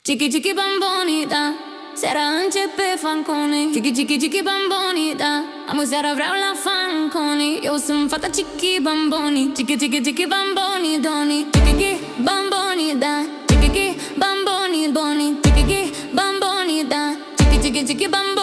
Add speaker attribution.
Speaker 1: Chiki chiki bamboni da, sera începe fanconi. Chiki chiki chiki bamboni da, amo seara vreau la fanconi. Eu sunt fata chiki bamboni, chiki chiki chiki bamboni doni. Chiki chiki bamboni da, chiki chiki bamboni boni. Chiki chiki bamboni da, chiki chiki chiki bamboni.